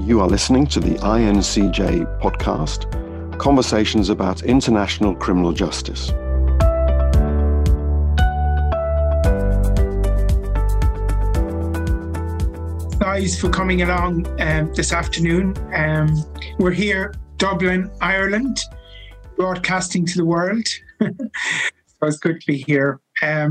You are listening to the INCJ podcast, Conversations about International Criminal Justice. Guys, for coming along this afternoon. We're here, Dublin, Ireland, broadcasting to the world. So it's good to be here.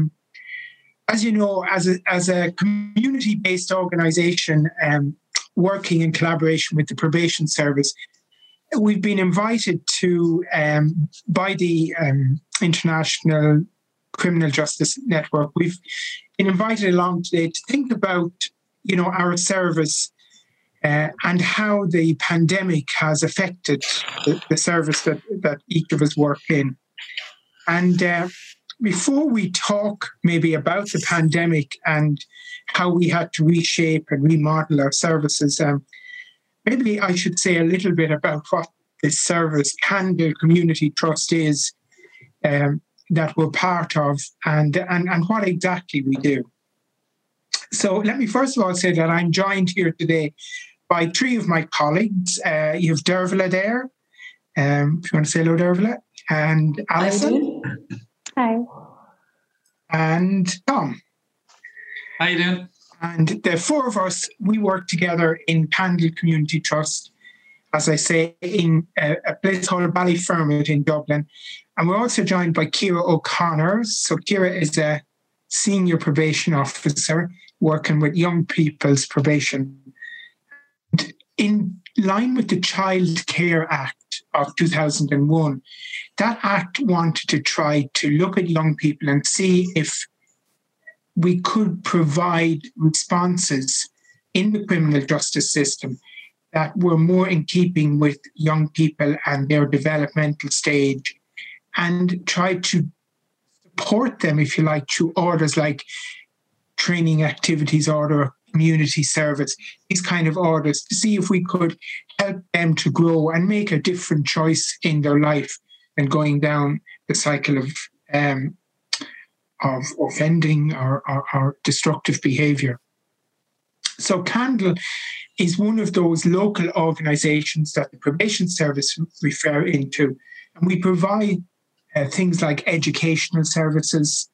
As you know, as a community-based organisation working in collaboration with the Probation Service, we've been invited to by the International Criminal Justice Network. We've been invited along today to think about, our service and how the pandemic has affected the service that each of us work in. And before we talk maybe about the pandemic and how we had to reshape and remodel our services, maybe I should say a little bit about what this service, Candle Community Trust, is that we're part of and what exactly we do. So let me first of all say that I'm joined here today by three of my colleagues. You have Dervla there. If you want to say hello, Dervla. And Alison. Hi. And Tom. How you doing? And the four of us, we work together in Candle Community Trust, as I say, in a place called Ballyfermot in Dublin. And we're also joined by Ciara O'Connor. So Ciara is a senior probation officer working with young people's probation. And in line with the Child Care Act of 2001, that act wanted to try to look at young people and see if we could provide responses in the criminal justice system that were more in keeping with young people and their developmental stage, and try to support them, if you like, through orders like training activities order, community service, these kind of orders, to see if we could help them to grow and make a different choice in their life than going down the cycle of offending or destructive behaviour. So Candle is one of those local organisations that the Probation Service refer into, and we provide things like educational services,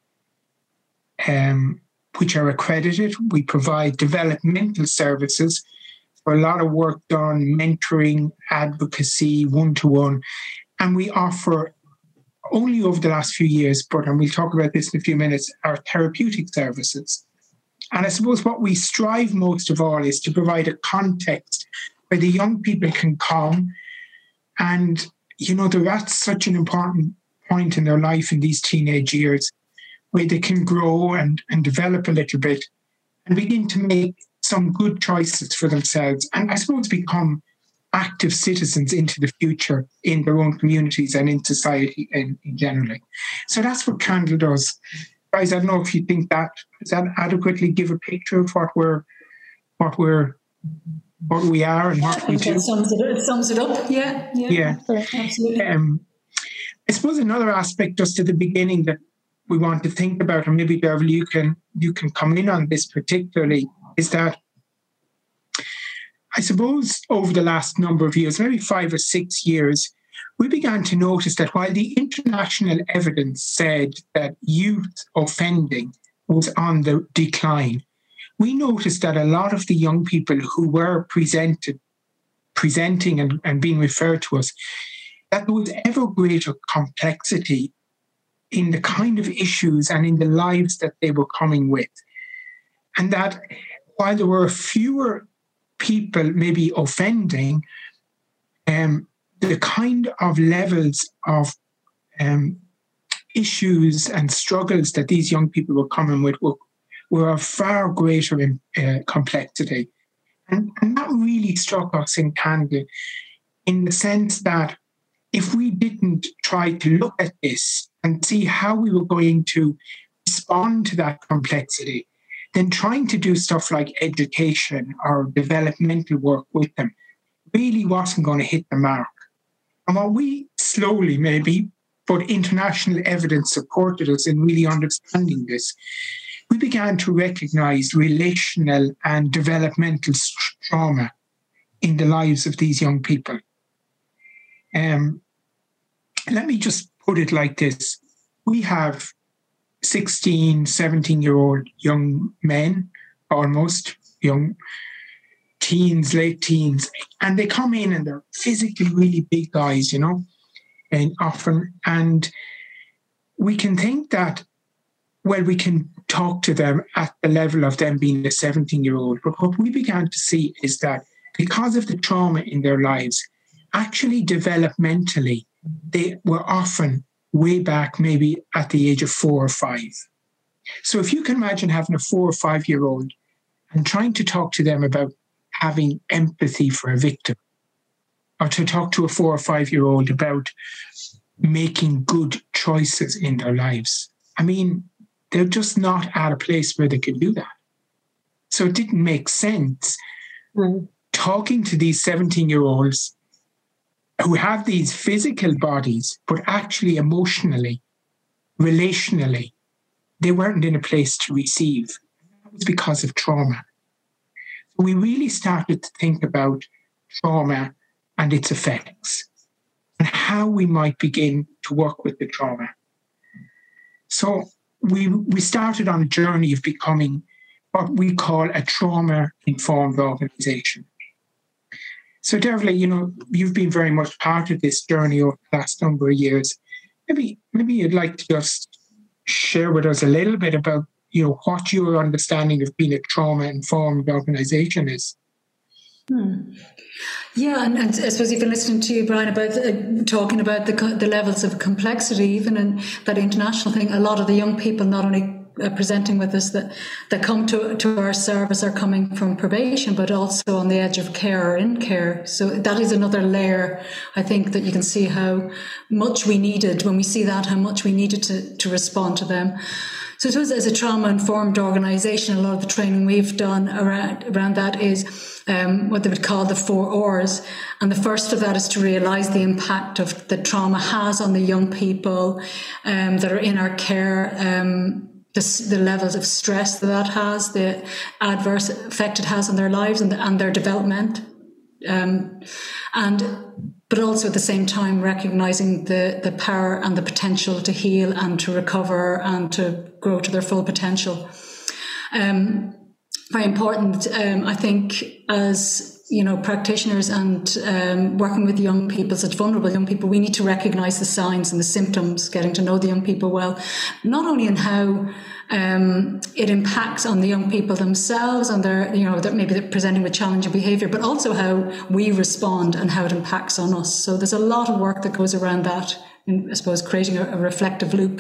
which are accredited. We provide developmental services for a lot of work done, mentoring, advocacy, one-to-one. And we offer, only over the last few years, and we'll talk about this in a few minutes, our therapeutic services. And I suppose what we strive most of all is to provide a context where the young people can come and, that's such an important point in their life in these teenage years, where they can grow and develop a little bit and begin to make some good choices for themselves, and I suppose become active citizens into the future in their own communities and in society in generally. So that's what Candle does. Guys, I don't know if you think does that adequately give a picture of what we are and what we do. It sums it up. Yeah. Absolutely. I suppose another aspect just at the beginning that we want to think about, and maybe Dervla, you can come in on this particularly, is that I suppose over the last number of years, maybe 5 or 6 years, we began to notice that while the international evidence said that youth offending was on the decline, we noticed that a lot of the young people who were presenting and being referred to us, that there was ever greater complexity in the kind of issues and in the lives that they were coming with. And that while there were fewer people maybe offending, the kind of levels of issues and struggles that these young people were coming with were of far greater complexity. And that really struck us in Candle, in the sense that if we didn't try to look at this and see how we were going to respond to that complexity, then trying to do stuff like education or developmental work with them really wasn't going to hit the mark. And what we slowly maybe, but international evidence supported us in really understanding this, we began to recognize relational and developmental trauma in the lives of these young people. Let me just put it like this. We have 16, 17-year-old young men, almost young teens, late teens, and they come in and they're physically really big guys, you know, and often, and we can think that, well, we can talk to them at the level of them being a 17-year-old. But what we began to see is that because of the trauma in their lives, actually developmentally, they were often way back, maybe at the age of 4 or 5. So if you can imagine having a 4 or 5-year-old and trying to talk to them about having empathy for a victim, or to talk to a 4 or 5-year-old about making good choices in their lives, I mean, they're just not at a place where they can do that. So it didn't make sense talking to these 17-year-olds who have these physical bodies, but actually emotionally, relationally, they weren't in a place to receive. That was because of trauma. So we really started to think about trauma and its effects and how we might begin to work with the trauma. So we started on a journey of becoming what we call a trauma-informed organisation. So, Dervla, you know, you've been very much part of this journey over the last number of years. Maybe you'd like to just share with us a little bit about, you know, what your understanding of being a trauma-informed organisation is. Yeah, and I suppose you've been listening to you, Brian, about talking about the levels of complexity, even in that international thing. A lot of the young people, not only presenting with us that come to our service, are coming from probation, but also on the edge of care or in care. So that is another layer, I think, that you can see how much we needed, when we see that, how much we needed to respond to them. So I suppose as a trauma-informed organisation, a lot of the training we've done around that is what they would call the 4 R's. And the first of that is to realise the impact of the trauma has on the young people that are in our care, the levels of stress that has, the adverse effect it has on their lives and their development. But also at the same time recognising the power and the potential to heal and to recover and to grow to their full potential. Very important, I think, as you know, practitioners and working with young people, such vulnerable young people, we need to recognise the signs and the symptoms, getting to know the young people well, not only in how it impacts on the young people themselves and their, you know, that maybe they're presenting with challenging behaviour, but also how we respond and how it impacts on us. So there's a lot of work that goes around that, in, I suppose, creating a reflective loop.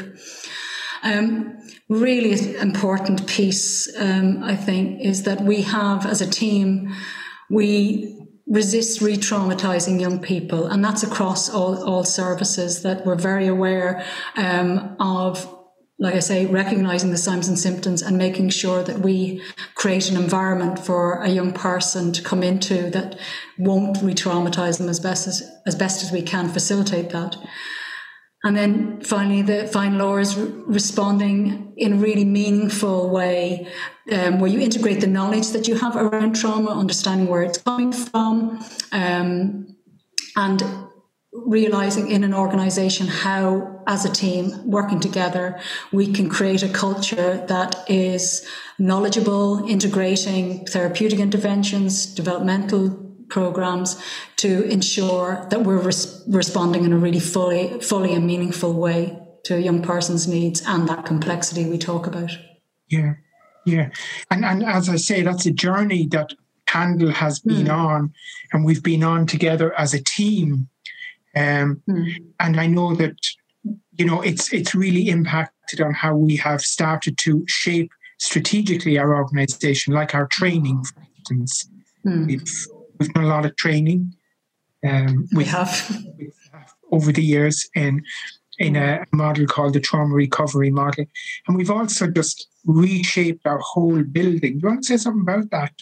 Really important piece, I think, is that we have, as a team, we resist re-traumatising young people, and that's across all services, that we're very aware of, like I say, recognising the signs and symptoms and making sure that we create an environment for a young person to come into that won't re-traumatise them as best as we can facilitate that. And then finally, the final law is responding in a really meaningful way, where you integrate the knowledge that you have around trauma, understanding where it's coming from, and realising in an organisation how, as a team, working together, we can create a culture that is knowledgeable, integrating therapeutic interventions, developmental programs, to ensure that we're responding in a really fully and meaningful way to a young person's needs and that complexity we talk about. Yeah. And as I say, that's a journey that CANDLE has been on, and we've been on together as a team. And I know that, you know, it's really impacted on how we have started to shape strategically our organisation, like our training, for instance. We've done a lot of training. We have over the years in a model called the Trauma Recovery Model. And we've also just reshaped our whole building. Do you want to say something about that?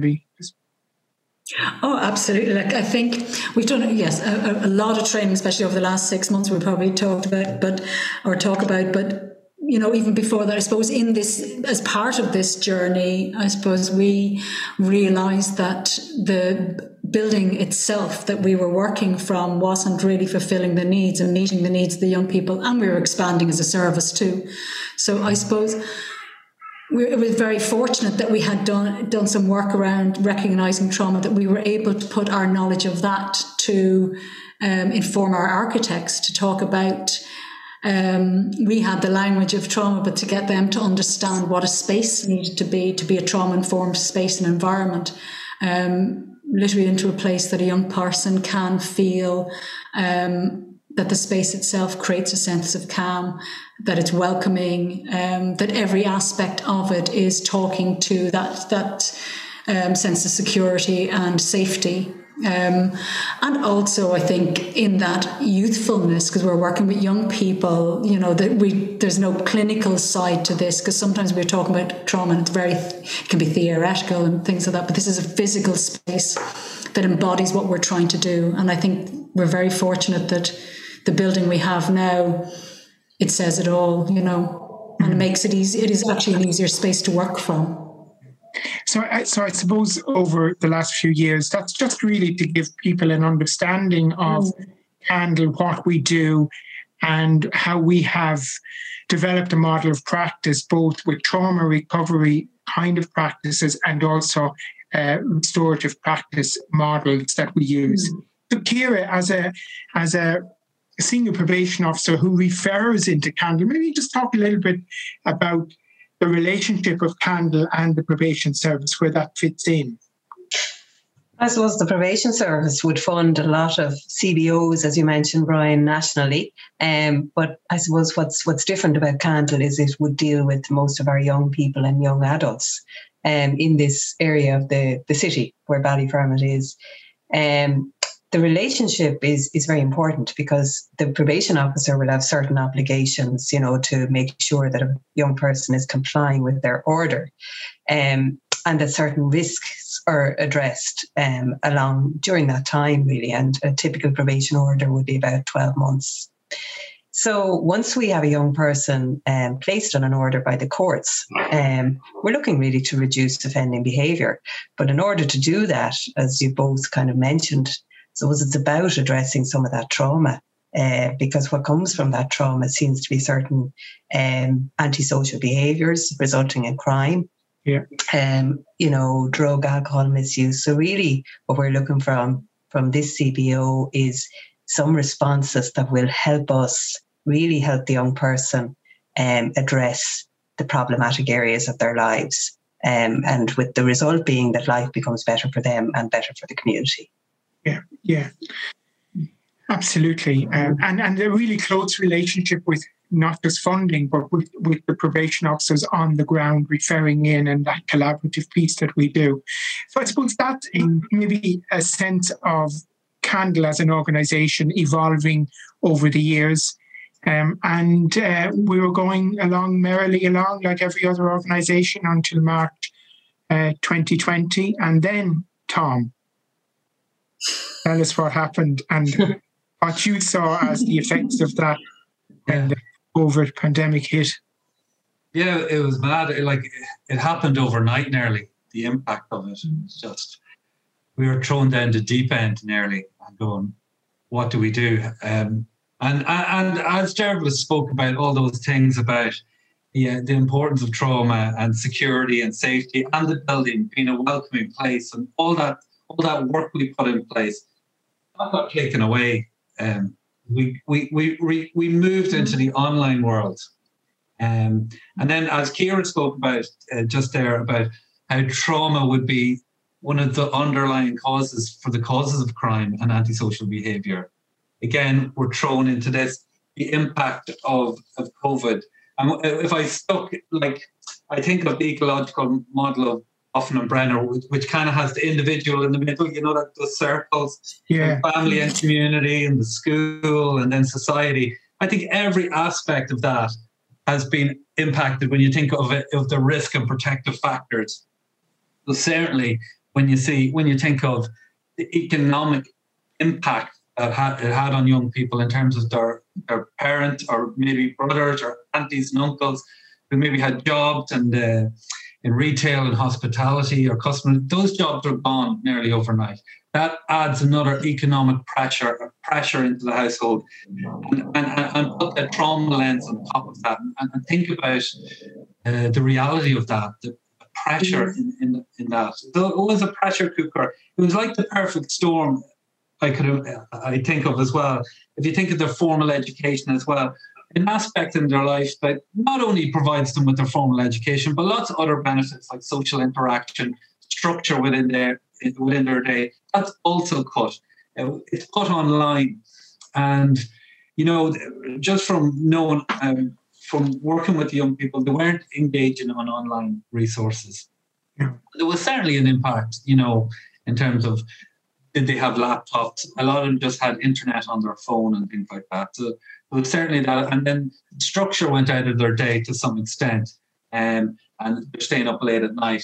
Oh, absolutely. Like, I think we've done, yes, a lot of training, especially over the last 6 months, we probably talk about, but you know, even before that, I suppose in this, as part of this journey, I suppose we realised that the building itself that we were working from wasn't really fulfilling the needs and meeting the needs of the young people, and we were expanding as a service too. So I suppose it was very fortunate that we had done some work around recognising trauma, that we were able to put our knowledge of that to inform our architects to talk about. We had the language of trauma, but to get them to understand what a space needed to be a trauma-informed space and environment, literally into a place that a young person can feel that the space itself creates a sense of calm, that it's welcoming, that every aspect of it is talking to that sense of security and safety. And also, I think in that youthfulness, because we're working with young people, that there's no clinical side to this, because sometimes we're talking about trauma and it can be theoretical and things like that, but this is a physical space that embodies what we're trying to do. And I think we're very fortunate that the building we have now, it says it all, and it makes it easy. It is actually an easier space to work from. So I suppose over the last few years, that's just really to give people an understanding of CANDLE, what we do, and how we have developed a model of practice, both with trauma recovery kind of practices and also restorative practice models that we use. So Ciara, as a senior probation officer who refers into CANDLE, maybe just talk a little bit about the relationship of CANDLE and the probation service, where that fits in. I suppose the probation service would fund a lot of CBOs, as you mentioned, Brian, nationally. But I suppose what's different about CANDLE is it would deal with most of our young people and young adults in this area of the city where Ballyfermot is. The relationship is very important, because the probation officer will have certain obligations, to make sure that a young person is complying with their order, and that certain risks are addressed during that time, really. And a typical probation order would be about 12 months. So once we have a young person placed on an order by the courts, we're looking really to reduce offending behaviour. But in order to do that, as you both kind of mentioned, so it's about addressing some of that trauma, because what comes from that trauma seems to be certain antisocial behaviours resulting in crime, drug, alcohol misuse. So really what we're looking from this CBO is some responses that will help us really help the young person address the problematic areas of their lives, and with the result being that life becomes better for them and better for the community. Yeah, absolutely. And a really close relationship with not just funding, but with the probation officers on the ground referring in, and that collaborative piece that we do. So I suppose that's maybe a sense of CANDLE as an organisation evolving over the years. And we were going merrily along like every other organisation until March 2020. And then, Tom, tell us what happened and what you saw as the effects of that when the COVID pandemic hit. Yeah, it was mad. It happened overnight nearly. The impact of it was just, we were thrown down the deep end nearly and going, what do we do? And as Gerald spoke about all those things about the importance of trauma and security and safety and the building being a welcoming place and all that work we put in place, that got taken away. We moved into the online world. And then as Ciara spoke about just there, about how trauma would be one of the underlying causes for the causes of crime and antisocial behaviour. Again, we're thrown into this, the impact of COVID. And if I I think of the ecological model of Hoffman and Brenner, which kind of has the individual in the middle, that those circles, family and community and the school and then society. I think every aspect of that has been impacted when you think of it, of the risk and protective factors. So certainly when you think of the economic impact that it had on young people in terms of their parents or maybe brothers or aunties and uncles who maybe had jobs and in retail and hospitality or customer, those jobs are gone nearly overnight. That adds another economic pressure into the household, and put that trauma lens on top of that, and think about the reality of that, the pressure in that. Though it was a pressure cooker, it was like the perfect storm. I think of as well. If you think of their formal education as well, an aspect in their life that not only provides them with their formal education, but lots of other benefits like social interaction, structure within their day. That's also cut. It's put online, and just from knowing, from working with young people, they weren't engaging on online resources. Yeah. There was certainly an impact, in terms of, did they have laptops? A lot of them just had internet on their phone and things like that. So there was certainly that. And then structure went out of their day to some extent, and they're staying up late at night.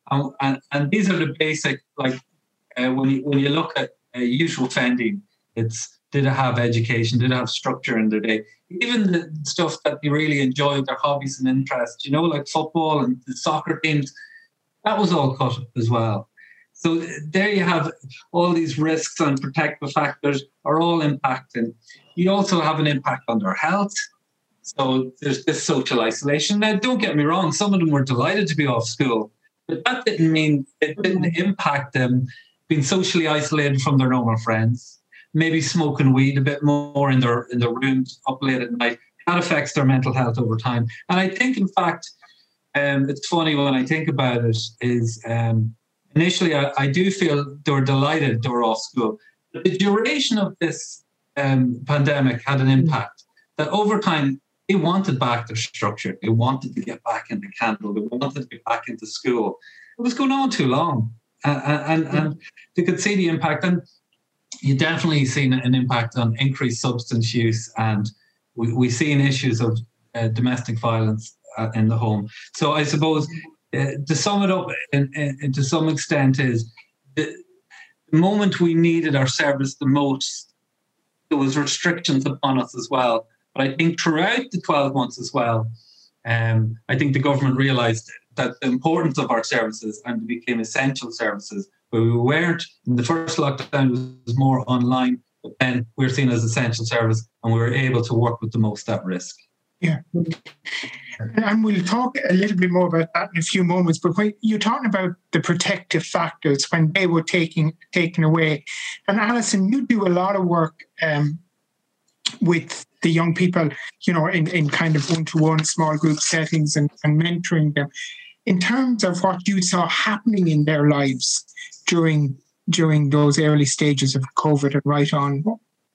And these are the basic, like when you look at usual offending, it's, did it have education? Did it have structure in their day? Even the stuff that they really enjoyed, their hobbies and interests, like football and the soccer teams, that was all cut as well. So there you have all these risks and protective factors are all impacting. You also have an impact on their health. So there's this social isolation. Now, don't get me wrong, some of them were delighted to be off school, but that didn't mean, it didn't impact them being socially isolated from their normal friends, maybe smoking weed a bit more in their rooms up late at night. That affects their mental health over time. And I think, in fact, it's funny when I think about it, is initially I do feel they were delighted they were off school. But the duration of this pandemic had an impact that over time they wanted back their structure. They wanted to get back into Candle. They wanted to get back into school. It was going on too long. And they could see the impact. And you definitely seen an impact on increased substance use, and we've seen issues of domestic violence in the home. So I suppose to sum it up, and to some extent, is the moment we needed our service the most, there was restrictions upon us as well. But I think throughout the 12 months as well, I think the government realised that the importance of our services, and became essential services. Where we weren't, in the first lockdown, it was more online, but then we were seen as essential service, and we were able to work with the most at risk. Yeah. And we'll talk a little bit more about that in a few moments. But when you're talking about the protective factors when they were taken away, and Alison, you do a lot of work with the young people, in kind of one-to-one small group settings and mentoring them. In terms of what you saw happening in their lives during those early stages of COVID and right on,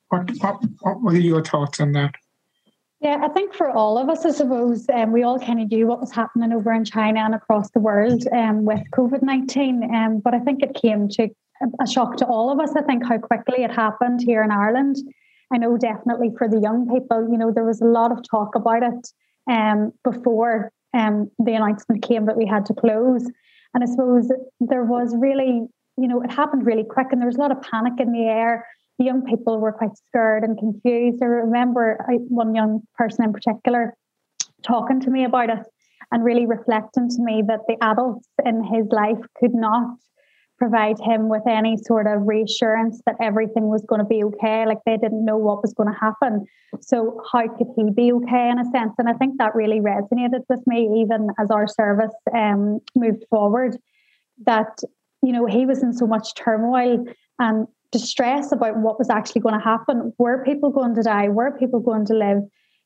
what were your thoughts on that? Yeah, I think for all of us, I suppose, we all kind of knew what was happening over in China and across the world with COVID-19. But I think it came to a shock to all of us, I think, how quickly it happened here in Ireland. I know definitely for the young people, there was a lot of talk about it before the announcement came that we had to close. And I suppose there was really, it happened really quick, and there was a lot of panic in the air. The young people were quite scared and confused. I remember one young person in particular talking to me about it and really reflecting to me that the adults in his life could not provide him with any sort of reassurance that everything was going to be okay. Like, they didn't know what was going to happen. So how could he be okay, in a sense? And I think that really resonated with me, even as our service moved forward, that, he was in so much turmoil and distress about what was actually going to happen. Were people going to die? Were people going to live?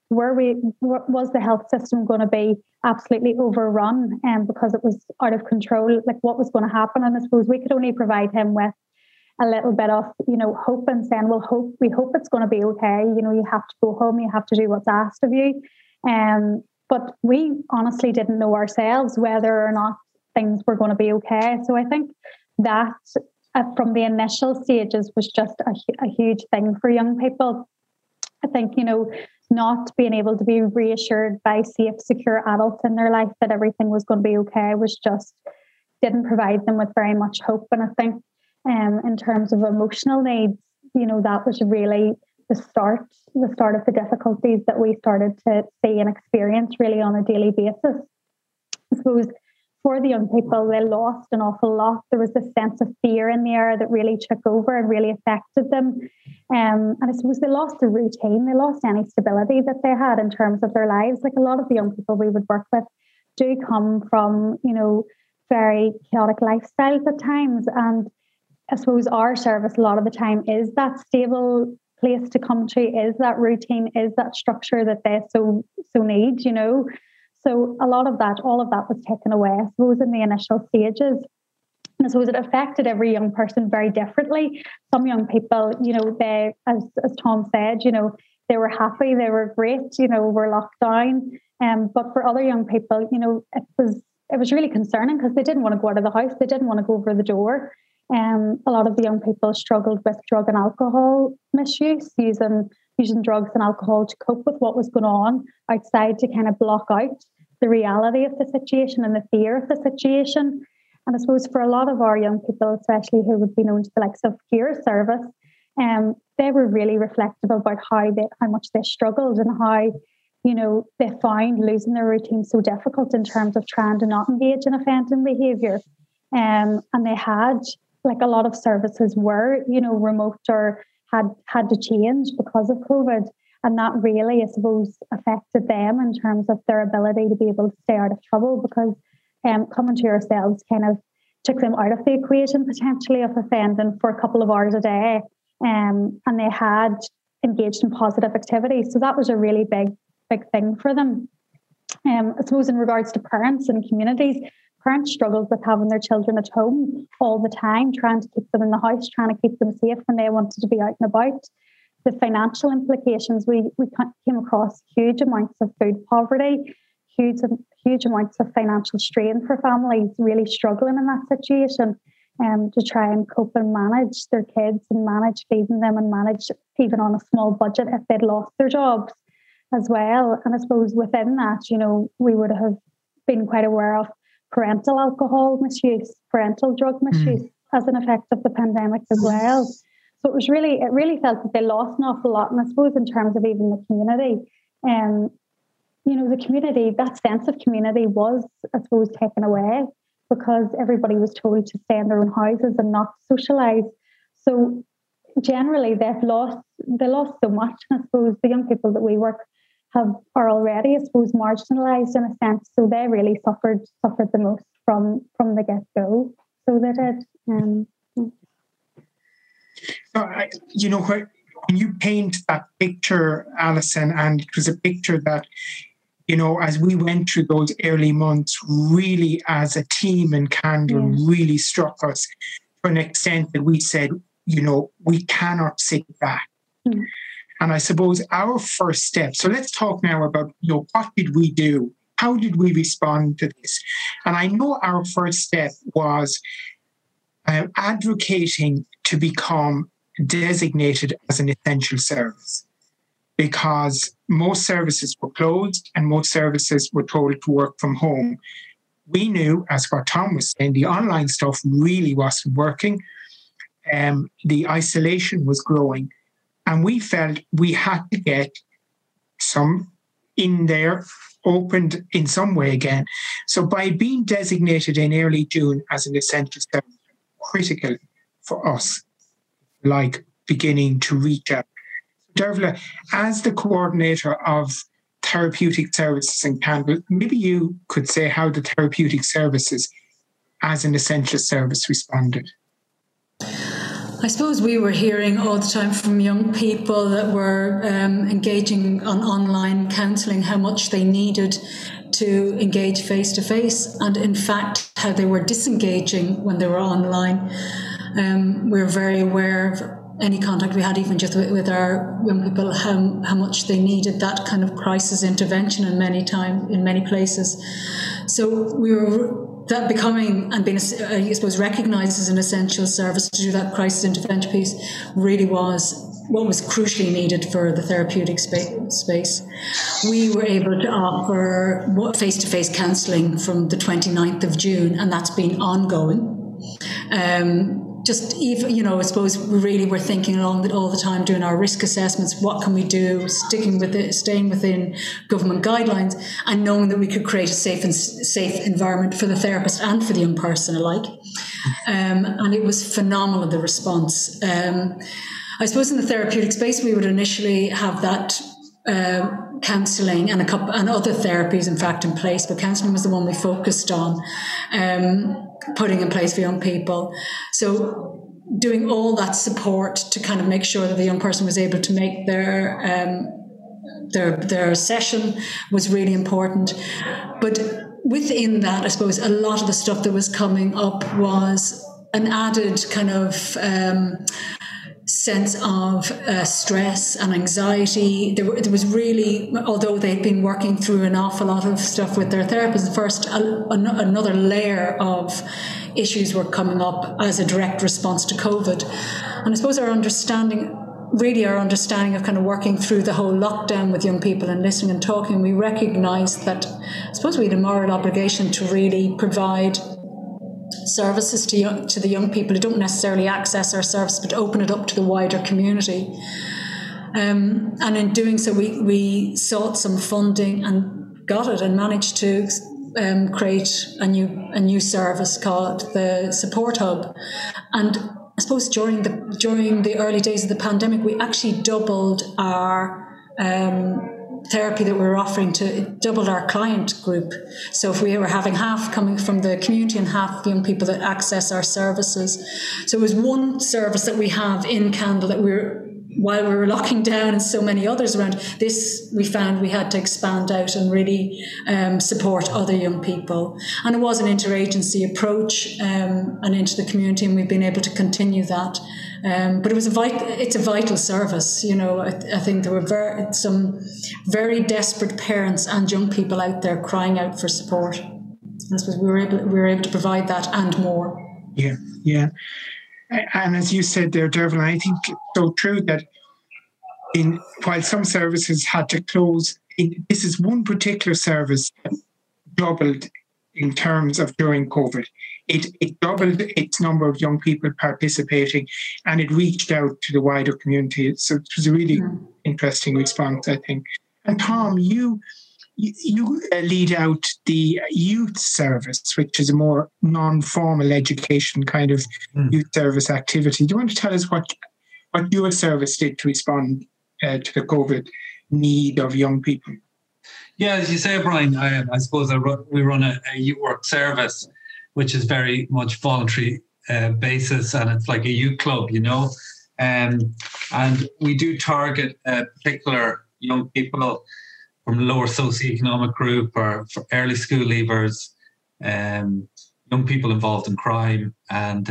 Was the health system going to be absolutely overrun because it was out of control? Like, what was going to happen? And I suppose we could only provide him with a little bit of, hope, and saying, well, we hope it's going to be okay. You have to go home. You have to do what's asked of you. But we honestly didn't know ourselves whether or not things were going to be okay. So I think that from the initial stages was just a huge thing for young people. I think, not being able to be reassured by safe, secure adults in their life that everything was going to be okay was just, didn't provide them with very much hope. And I think in terms of emotional needs, that was really the start of the difficulties that we started to see and experience really on a daily basis. I suppose for the young people, they lost an awful lot. There was this sense of fear in the air that really took over and really affected them. And I suppose they lost the routine. They lost any stability that they had in terms of their lives. Like a lot of the young people we would work with do come from, very chaotic lifestyles at times. And I suppose our service a lot of the time is that stable place to come to, is that routine, is that structure that they so need, So a lot of that, all of that was taken away, I suppose, in the initial stages. And I suppose it affected every young person very differently. Some young people, they, as Tom said, they were happy, they were great, were locked down. But for other young people, it was really concerning because they didn't want to go out of the house, they didn't want to go over the door. A lot of the young people struggled with drug and alcohol misuse, using drugs and alcohol to cope with what was going on outside, to kind of block out the reality of the situation and the fear of the situation. And I suppose for a lot of our young people, especially who would be known to the likes of Care Service, they were really reflective about how much they struggled and how, they found losing their routine so difficult in terms of trying to not engage in offending behaviour. And they had, like a lot of services were, remote or had to change because of COVID. And that really, I suppose, affected them in terms of their ability to be able to stay out of trouble, because coming to yourselves kind of took them out of the equation potentially of offending for a couple of hours a day. And they had engaged in positive activities. So that was a really big thing for them. I suppose in regards to parents and communities, parents struggled with having their children at home all the time, trying to keep them in the house, trying to keep them safe when they wanted to be out and about. The financial implications, we came across huge amounts of food poverty, huge amounts of financial strain for families really struggling in that situation, to try and cope and manage their kids and manage feeding them and manage even on a small budget if they'd lost their jobs as well. And I suppose within that, we would have been quite aware of parental alcohol misuse, parental drug misuse as an effect of the pandemic as well. So it really felt that they lost an awful lot. And I suppose in terms of even the community, the community, that sense of community was, I suppose, taken away because everybody was told to stay in their own houses and not socialise. So generally they lost so much. And I suppose the young people that we work are already, I suppose, marginalised in a sense. So they really suffered the most from the get-go. So they did. When you paint that picture, Alison, and it was a picture that, as we went through those early months, really as a team in Candle, really struck us to an extent that we said, we cannot sit back. And I suppose our first step, so let's talk now about, what did we do? How did we respond to this? And I know our first step was advocating to become designated as an essential service, because most services were closed and most services were told to work from home. We knew, as what Tom was saying, the online stuff really wasn't working. The isolation was growing. And we felt we had to get some in there opened in some way again. So by being designated in early June as an essential service, critical for us, like beginning to reach out. Dervla, as the coordinator of therapeutic services in Candle, maybe you could say how the therapeutic services as an essential service responded. I suppose we were hearing all the time from young people that were engaging on online counselling how much they needed to engage face-to-face, and in fact how they were disengaging when they were online. We were very aware of any contact we had, even just with our young people, how much they needed that kind of crisis intervention in many places. So we were that becoming and being, I suppose, recognised as an essential service to do that crisis intervention piece really was what was crucially needed for the therapeutic space. We were able to offer face-to-face counselling from the 29th of June, and that's been ongoing. just even, you know, I suppose really we're thinking along all the time, doing our risk assessments. What can we do? Staying within government guidelines, and knowing that we could create a safe environment for the therapist and for the young person alike. And it was phenomenal, the response. I suppose in the therapeutic space, we would initially have that counselling and other therapies, in fact, in place. But counselling was the one we focused on putting in place for young people. So doing all that support to kind of make sure that the young person was able to make their session was really important. But within that, I suppose a lot of the stuff that was coming up was an added kind of sense of stress and anxiety. There was really, although they'd been working through an awful lot of stuff with their therapist, first another layer of issues were coming up as a direct response to COVID. And I suppose our understanding of kind of working through the whole lockdown with young people and listening and talking, we recognised that I suppose we had a moral obligation to really provide services to the young people who don't necessarily access our service, but open it up to the wider community. And in doing so, we sought some funding and got it, and managed to create a new service called the Support Hub. And I suppose during the early days of the pandemic, we actually doubled our therapy that we were offering, doubled our client group. So if we were having half coming from the community and half young people that access our services. So it was one service that we have in Candle that while we were locking down and so many others around, this we found we had to expand out and really support other young people. And it was an interagency approach and into the community, and we've been able to continue that. But it's a vital service. You know, I think there were some very desperate parents and young people out there crying out for support. And I suppose we were able to provide that and more. Yeah. And as you said there, Dervin, I think it's so true that while some services had to close, this is one particular service that doubled in terms of during COVID. It doubled its number of young people participating, and it reached out to the wider community. So it was a really interesting response, I think. And Tom, you lead out the youth service, which is a more non-formal education kind of youth service activity. Do you want to tell us what your service did to respond to the COVID need of young people? Yeah, as you say, Brian, I suppose we run a youth work service, which is very much voluntary basis, and it's like a youth club, you know. And we do target particular young people from lower socioeconomic group, or for early school leavers, young people involved in crime, and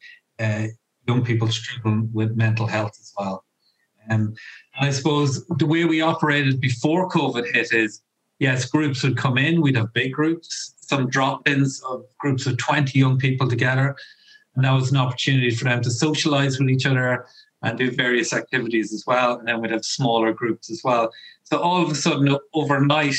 young people struggling with mental health as well. And I suppose the way we operated before COVID hit is, yes, groups would come in, we'd have big groups, some drop-ins of groups of 20 young people together, and that was an opportunity for them to socialise with each other and do various activities as well. And then we'd have smaller groups as well. So all of a sudden, overnight,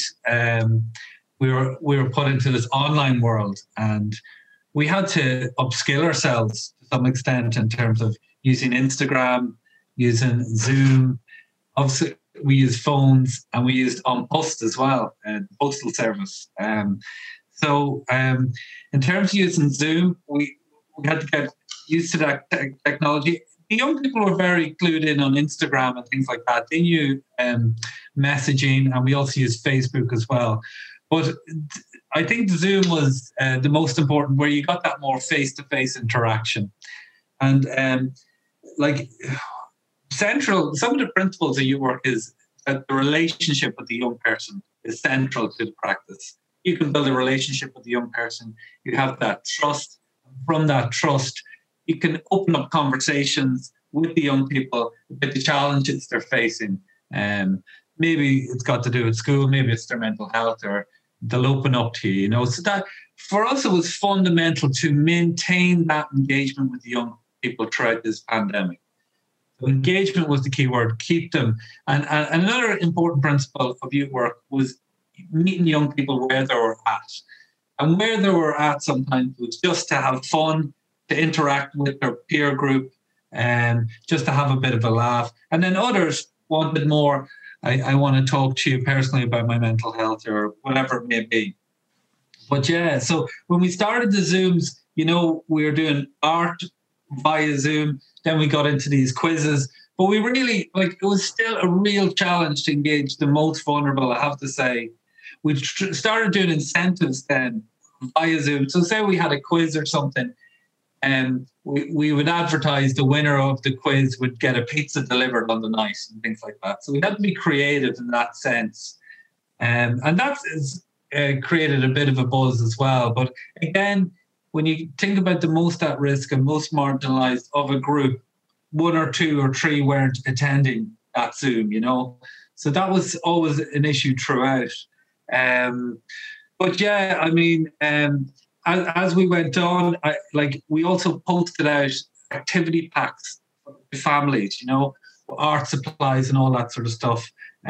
we were put into this online world, and we had to upskill ourselves to some extent in terms of using Instagram, using Zoom. Obviously, we used phones, and we used An Post as well, the postal service. So in terms of using Zoom, we had to get used to that technology. The young people were very clued in on Instagram and things like that. They knew messaging, and we also used Facebook as well. But I think Zoom was the most important, where you got that more face-to-face interaction. And central, some of the principles of youth work is that the relationship with the young person is central to the practice. You can build a relationship with the young person. You have that trust. From that trust, you can open up conversations with the young people about the challenges they're facing. Maybe it's got to do with school, maybe it's their mental health, or they'll open up to you, you know. So that, for us, it was fundamental to maintain that engagement with the young people throughout this pandemic. So engagement was the key word, keep them. And another important principle of youth work was meeting young people where they were at. And where they were at sometimes was just to have fun, to interact with their peer group and just to have a bit of a laugh. And then others wanted more. I want to talk to you personally about my mental health or whatever it may be. But yeah, so when we started the Zooms, we were doing art via Zoom. Then we got into these quizzes. But we really, it was still a real challenge to engage the most vulnerable, I have to say. We started doing incentives then via Zoom. So say we had a quiz or something, and we would advertise the winner of the quiz would get a pizza delivered on the night and things like that. So we had to be creative in that sense. And that has created a bit of a buzz as well. But again, when you think about the most at risk and most marginalised of a group, 1 or 2 or 3 weren't attending that Zoom, So that was always an issue throughout. But yeah, I mean, as we went on, we also posted out activity packs for families, art supplies and all that sort of stuff.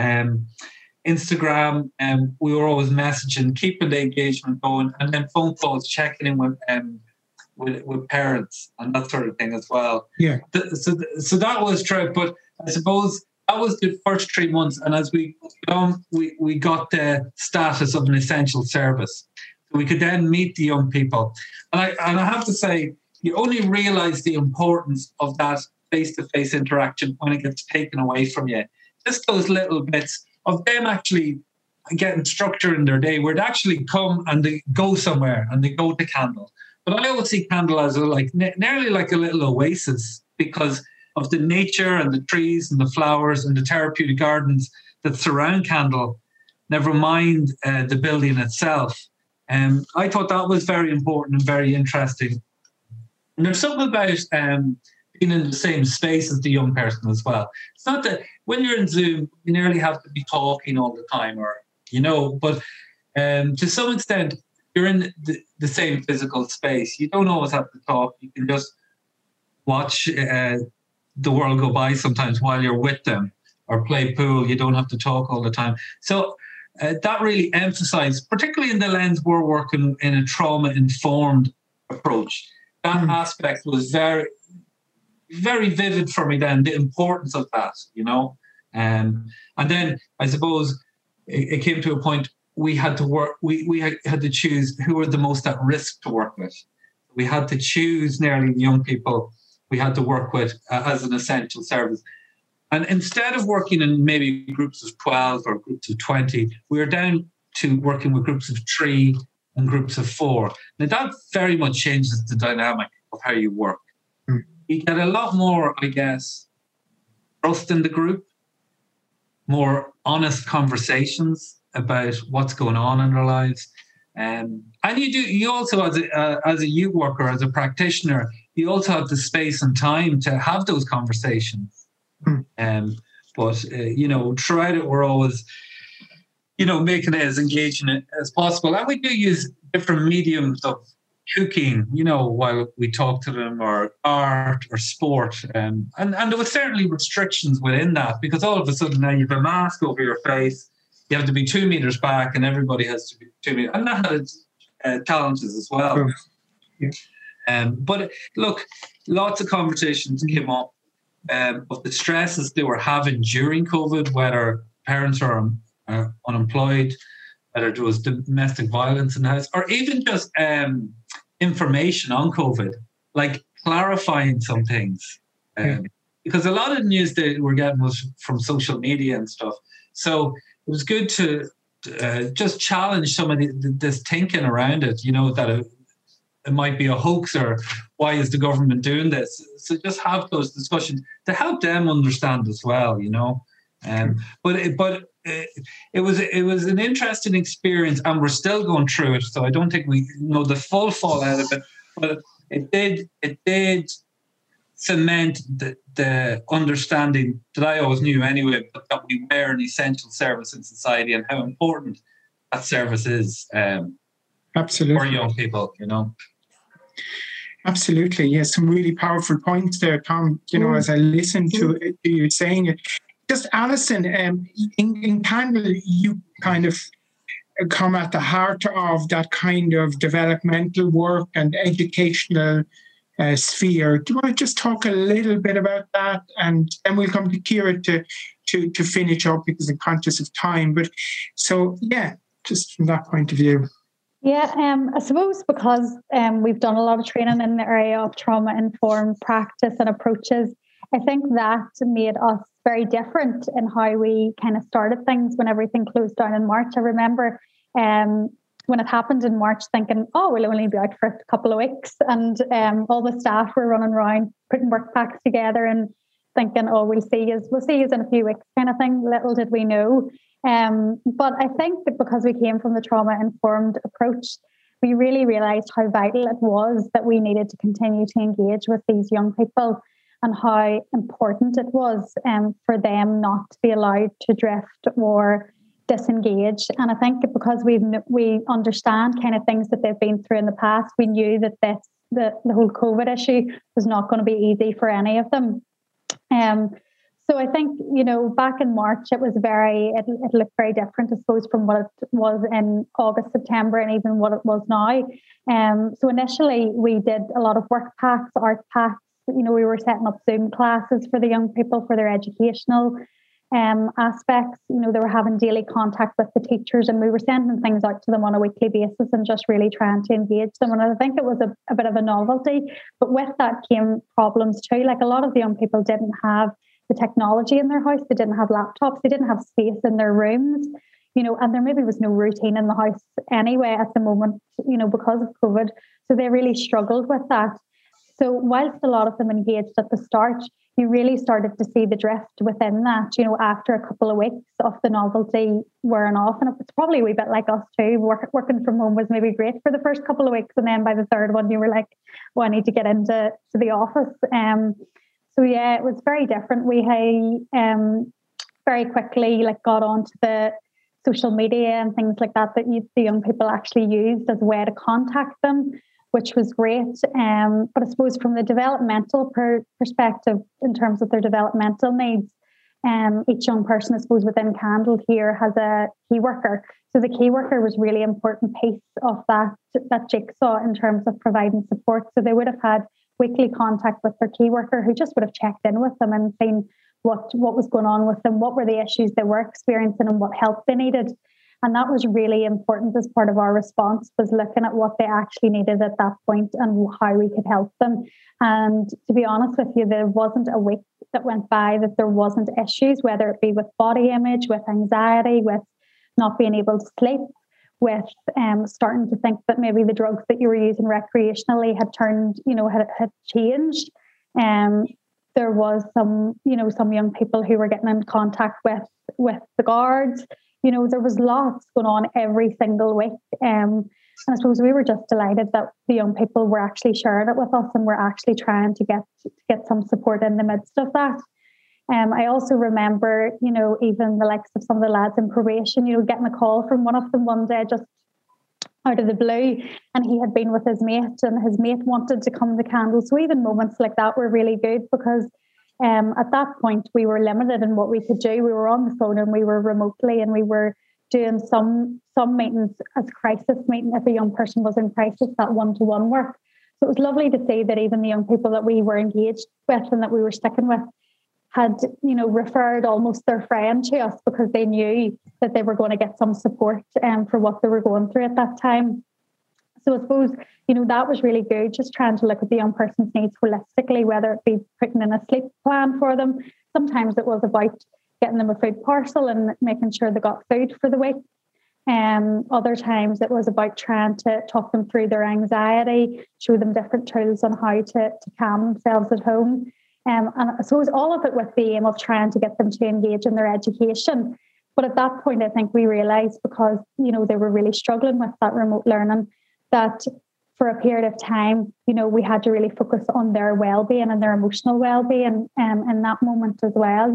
Instagram, we were always messaging, keeping the engagement going, and then phone calls, checking in with parents and that sort of thing as well. Yeah. So that was true, but I suppose that was the first 3 months, and as we we got the status of an essential service. So we could then meet the young people. And I have to say, you only realise the importance of that face-to-face interaction when it gets taken away from you. Just those little bits of them actually getting structure in their day where they actually come and they go somewhere and they go to Candle. But I always see Candle as nearly like a little oasis because of the nature and the trees and the flowers and the therapeutic gardens that surround Candle, never mind the building itself. I thought that was very important and very interesting. And there's something about being in the same space as the young person as well. It's not that when you're in Zoom, you nearly have to be talking all the time but to some extent, you're in the same physical space. You don't always have to talk. You can just watch the world go by sometimes while you're with them or play pool. You don't have to talk all the time. So that really emphasized, particularly in the lens we're working in a trauma-informed approach, that aspect was very, very vivid for me then, the importance of that, And then I suppose it came to a point we had to work, we had to choose who were the most at risk to work with. We had to choose nearly the young people we had to work with as an essential service. And instead of working in maybe groups of 12 or groups of 20, we were down to working with groups of 3 and groups of 4. Now that very much changes the dynamic of how you work. You get a lot more, I guess, trust in the group, more honest conversations about what's going on in their lives. And you also, as a youth worker, as a practitioner, you also have the space and time to have those conversations. But throughout it, we're always, making it as engaging as possible. And we do use different mediums of cooking, while we talk to them, or art or sport. And there was certainly restrictions within that, because all of a sudden now you have a mask over your face, you have to be 2 meters back, and everybody has to be 2 meters. And that had its challenges as well. But look, lots of conversations came up of the stresses they were having during COVID, whether parents are unemployed, whether there was domestic violence in the house, or even just information on COVID, like clarifying some things. Because a lot of the news that we're getting was from social media and stuff. So it was good to just challenge some of this thinking around it, that it might be a hoax, or why is the government doing this? So just have those discussions to help them understand as well, But it was an interesting experience, and we're still going through it. So I don't think we know the full fallout of it, but it did cement the understanding that I always knew anyway, but that we were an essential service in society and how important that service is. Absolutely. For young people, Absolutely. Yes, some really powerful points there, Tom, as I listened to you saying it. Just Alison, in Candle, you kind of come at the heart of that kind of developmental work and educational sphere. Do you want to just talk a little bit about that? And then we'll come to Ciara to finish up because I'm conscious of time. But so, yeah, just from that point of view. Yeah, I suppose because we've done a lot of training in the area of trauma-informed practice and approaches, I think that made us very different in how we kind of started things when everything closed down in March. I remember when it happened in March thinking, we'll only be out for a couple of weeks. And all the staff were running around putting work packs together and thinking, we'll see you in a few weeks kind of thing. Little did we know. But I think that because we came from the trauma-informed approach, we really realised how vital it was that we needed to continue to engage with these young people and how important it was for them not to be allowed to drift or disengage. And I think because we understand kind of things that they've been through in the past, we knew that the whole COVID issue was not going to be easy for any of them. So I think, back in March, it looked very different, I suppose, from what it was in August, September, and even what it was now. So initially we did a lot of work packs, art packs. We were setting up Zoom classes for the young people for their educational aspects. They were having daily contact with the teachers, and we were sending things out to them on a weekly basis and just really trying to engage them. And I think it was a bit of a novelty, but with that came problems too. Like a lot of the young people didn't have the technology in their house. They didn't have laptops. They didn't have space in their rooms, and there maybe was no routine in the house anyway at the moment, because of COVID. So they really struggled with that. So whilst a lot of them engaged at the start, you really started to see the drift within that, after a couple of weeks of the novelty wearing off. And it's probably a wee bit like us too. Working from home was maybe great for the first couple of weeks. And then by the third one, you were like, I need to get into the office. So yeah, it was very different. We very quickly got onto the social media and things like that the young people actually used as a way to contact them, which was great. But I suppose from the developmental perspective, in terms of their developmental needs, each young person, I suppose, within Candle here has a key worker. So the key worker was really important piece of that jigsaw in terms of providing support. So they would have had weekly contact with their key worker, who just would have checked in with them and seen what was going on with them, what were the issues they were experiencing and what help they needed. And that was really important as part of our response, was looking at what they actually needed at that point and how we could help them. And to be honest with you, there wasn't a week that went by that there wasn't issues, whether it be with body image, with anxiety, with not being able to sleep, with starting to think that maybe the drugs that you were using recreationally had turned, had changed. There was some young people who were getting in contact with the guards. There was lots going on every single week. And I suppose we were just delighted that the young people were actually sharing it with us and were actually trying to get some support in the midst of that. I also remember, even the likes of some of the lads in probation, getting a call from one of them one day just out of the blue, and he had been with his mate and his mate wanted to come to Candle. So even moments like that were really good because at that point we were limited in what we could do. We were on the phone and we were remotely, and we were doing some meetings as crisis meeting if a young person was in crisis, that one-to-one work. So it was lovely to see that even the young people that we were engaged with and that we were sticking with had, referred almost their friend to us because they knew that they were going to get some support for what they were going through at that time. So I suppose, that was really good, just trying to look at the young person's needs holistically, whether it be putting in a sleep plan for them. Sometimes it was about getting them a food parcel and making sure they got food for the week. Other times it was about trying to talk them through their anxiety, show them different tools on how to calm themselves at home. And I suppose all of it with the aim of trying to get them to engage in their education. But at that point, I think we realised, because, they were really struggling with that remote learning, that for a period of time, we had to really focus on their well-being and their emotional well-being in that moment as well,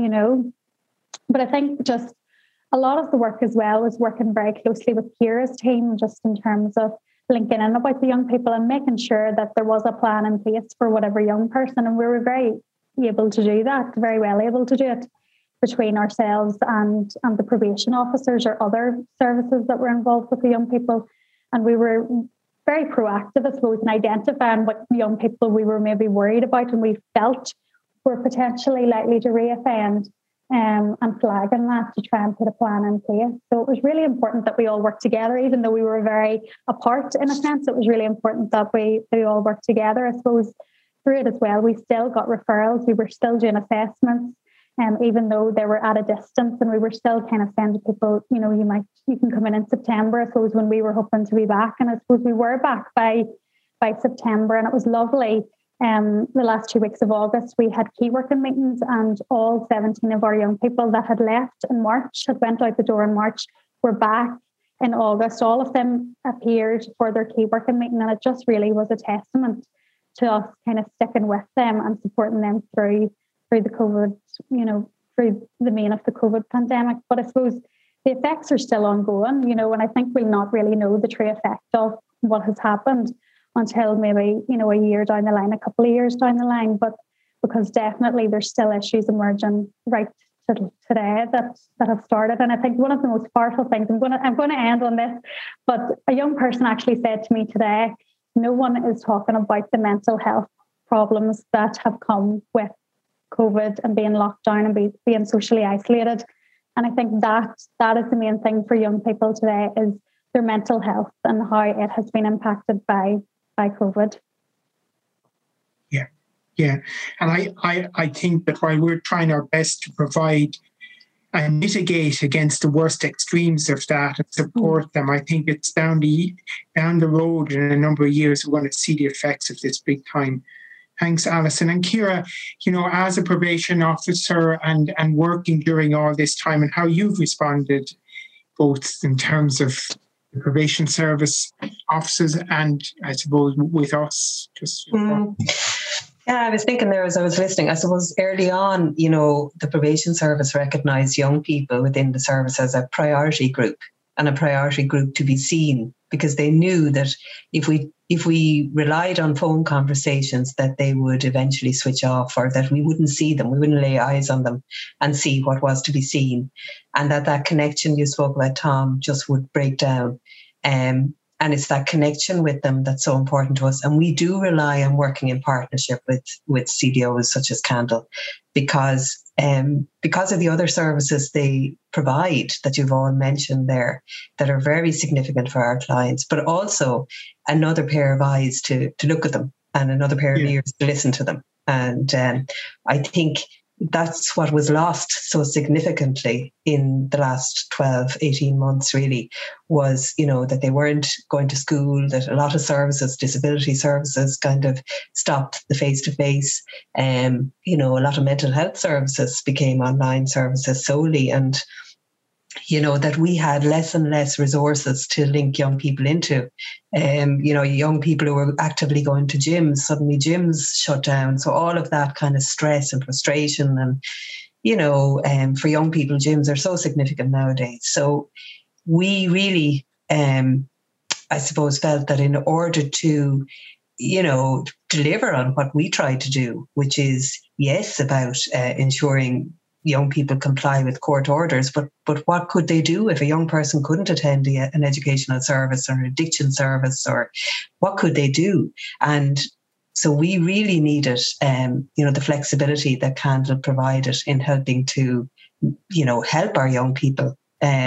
But I think just a lot of the work as well was working very closely with Ciara's team, just in terms of linking in about the young people and making sure that there was a plan in place for whatever young person. And we were very able to do that, very well able to do it, between ourselves and the probation officers or other services that were involved with the young people. And we were very proactive, I suppose, in identifying what young people we were maybe worried about and we felt were potentially likely to reoffend, and flagging that to try and put a plan in place. So it was really important that we all worked together, even though we were very apart in a sense. It was really important that we all worked together. I suppose through it as well, we still got referrals. We were still doing assessments, even though they were at a distance, and we were still kind of saying to people, you can come in September, I suppose, when we were hoping to be back. And I suppose we were back by September, and it was lovely. The last 2 weeks of August, we had key working meetings, and all 17 of our young people that had left in March, had went out the door in March, were back in August. All of them appeared for their key working meeting, and it just really was a testament to us kind of sticking with them and supporting them through the COVID, through the main of the COVID pandemic. But I suppose the effects are still ongoing, and I think we'll not really know the true effect of what has happened until maybe, a year down the line, a couple of years down the line. But because definitely there's still issues emerging right to today that have started. And I think one of the most powerful things, I'm going to end on this, but a young person actually said to me today, no one is talking about the mental health problems that have come with COVID and being locked down and being socially isolated. And I think that is the main thing for young people today, is their mental health and how it has been impacted by COVID. Yeah. And I think that while we're trying our best to provide and mitigate against the worst extremes of that and support them, I think it's down the road in a number of years we're going to see the effects of this big time. Thanks, Alison. And Ciara, as a probation officer and working during all this time, and how you've responded, both in terms of the probation service officers and I suppose with us. Yeah, I was thinking there as I was listening, I suppose early on, the probation service recognised young people within the service as a priority group, and a priority group to be seen, because they knew that if we relied on phone conversations, that they would eventually switch off, or that we wouldn't see them, we wouldn't lay eyes on them and see what was to be seen. And that connection you spoke about, Tom, just would break down. And it's that connection with them that's so important to us. And we do rely on working in partnership with CBOs such as Candle, because of the other services they provide that you've all mentioned there, that are very significant for our clients, but also another pair of eyes to look at them and another pair of ears to listen to them. And I think that's what was lost so significantly in the last 12, 18 months, really, was, that they weren't going to school, that a lot of services, disability services, kind of stopped the face-to-face. A lot of mental health services became online services solely, and that we had less and less resources to link young people into. Young people who were actively going to gyms, suddenly gyms shut down. So all of that kind of stress and frustration, and, for young people, gyms are so significant nowadays. So we really, I suppose, felt that in order to, deliver on what we try to do, which is, yes, about ensuring young people comply with court orders, but what could they do if a young person couldn't attend an educational service or an addiction service, or what could they do? And so we really needed, the flexibility that Candle provided in helping to, help our young people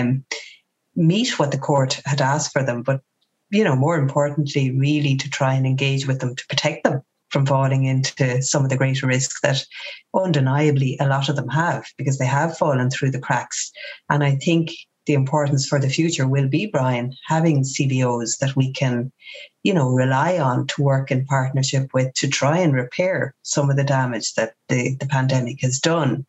meet what the court had asked for them, but, more importantly, really to try and engage with them to protect them from falling into some of the greater risks that undeniably a lot of them have, because they have fallen through the cracks. And I think the importance for the future will be, Brian, having CBOs that we can, rely on to work in partnership with, to try and repair some of the damage that the pandemic has done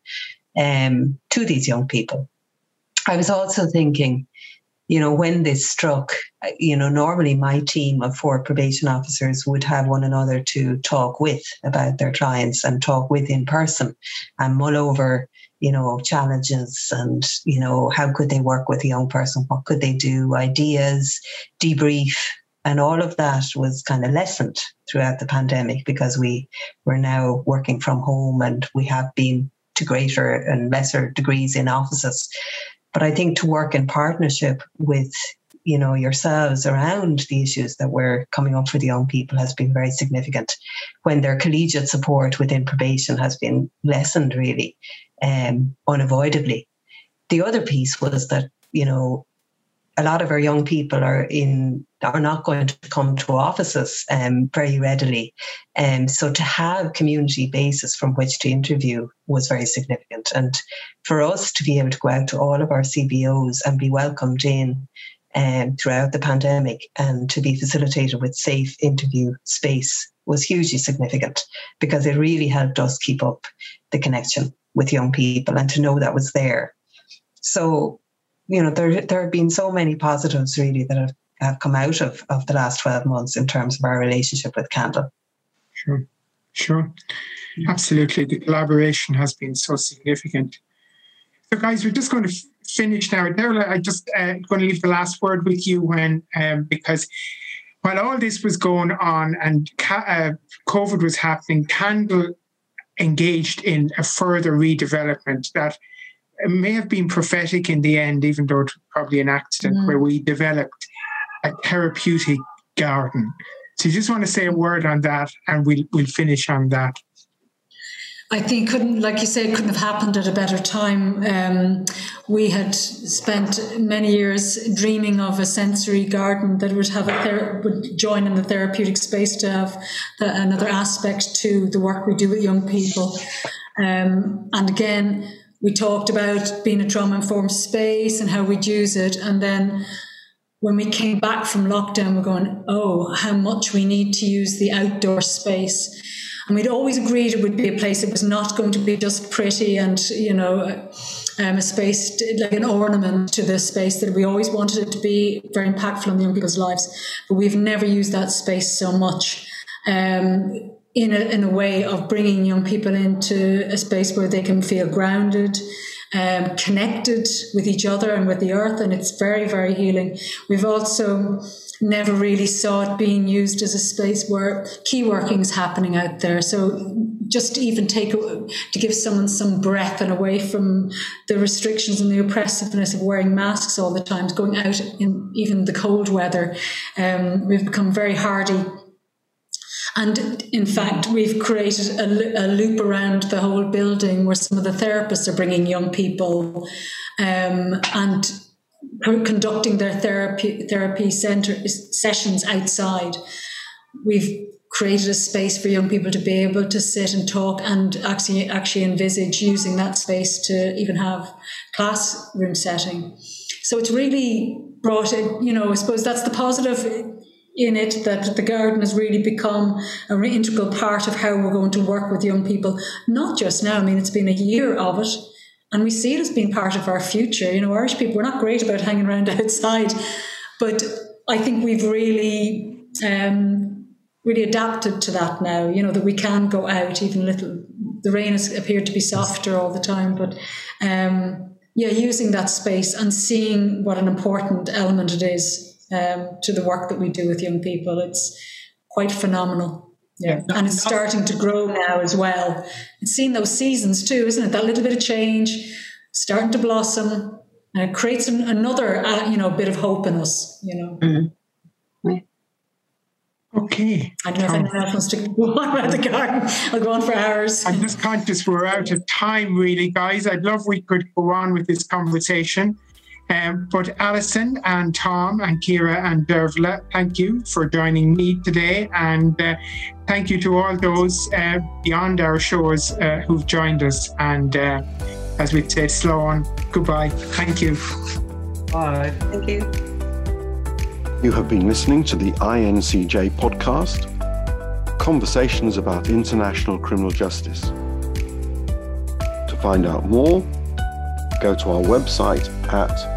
to these young people. I was also thinking, when this struck, normally my team of 4 probation officers would have one another to talk with about their clients and talk with in person and mull over, challenges and, how could they work with a young person? What could they do? Ideas, debrief. And all of that was kind of lessened throughout the pandemic, because we were now working from home, and we have been to greater and lesser degrees in offices. But I think to work in partnership with, yourselves around the issues that were coming up for the young people has been very significant, when their collegiate support within probation has been lessened really, unavoidably. The other piece was that, a lot of our young people are not going to come to offices very readily. So to have community basis from which to interview was very significant. And for us to be able to go out to all of our CBOs and be welcomed in throughout the pandemic and to be facilitated with safe interview space was hugely significant, because it really helped us keep up the connection with young people and to know that was there. So, there have been so many positives really that have come out of the last 12 months in terms of our relationship with CANDLE. Sure. Absolutely. The collaboration has been so significant. So guys, we're just going to finish now. Darla, I just going to leave the last word with you because while all this was going on and COVID was happening, CANDLE engaged in a further redevelopment that may have been prophetic in the end, even though it was probably an accident, where we developed a therapeutic garden. So you just want to say a word on that, and we'll finish on that. I think like you said, couldn't have happened at a better time. We had spent many years dreaming of a sensory garden that would would join in the therapeutic space to have another aspect to the work we do with young people. And again, we talked about being a trauma-informed space and how we'd use it. And then when we came back from lockdown, we're going, how much we need to use the outdoor space. And we'd always agreed it would be a place that was not going to be just pretty and, a space like an ornament to the space, that we always wanted it to be very impactful on the young people's lives. But we've never used that space so much in a way of bringing young people into a space where they can feel grounded, connected with each other and with the earth, and it's very, very healing. We've also never really saw it being used as a space where key working is happening out there. So just even to give someone some breath and away from the restrictions and the oppressiveness of wearing masks all the time, going out in even the cold weather, we've become very hardy. And in fact, we've created a loop around the whole building where some of the therapists are bringing young people and conducting their therapy sessions outside. We've created a space for young people to be able to sit and talk and actually envisage using that space to even have classroom setting. So it's really brought it, I suppose that's the positive in it, that the garden has really become an integral part of how we're going to work with young people, not just now. I mean, it's been a year of it, and we see it as being part of our future. Irish people, we're not great about hanging around outside, but I think we've really adapted to that now, that we can go out even a little. The rain has appeared to be softer all the time, but using that space and seeing what an important element it is to the work that we do with young people. It's quite phenomenal. Yeah. And it's starting to grow now as well. It's seen those seasons too, isn't it? That little bit of change, starting to blossom, and it creates another, bit of hope in us, Mm-hmm. Okay. I don't know if anyone else wants to go on about the garden. I'll go on for hours. I'm just conscious we're out of time, really, guys. I'd love we could go on with this conversation. But Alison and Tom and Ciara and Dervla, thank you for joining me today. And thank you to all those beyond our shows who've joined us. And as we'd say, Slán, goodbye. Thank you. Bye. Thank you. You have been listening to the INCJ podcast, Conversations about International Criminal Justice. To find out more, go to our website at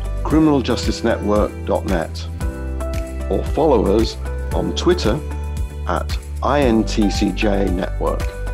criminaljusticenetwork.net or follow us on Twitter at INTCJ Network.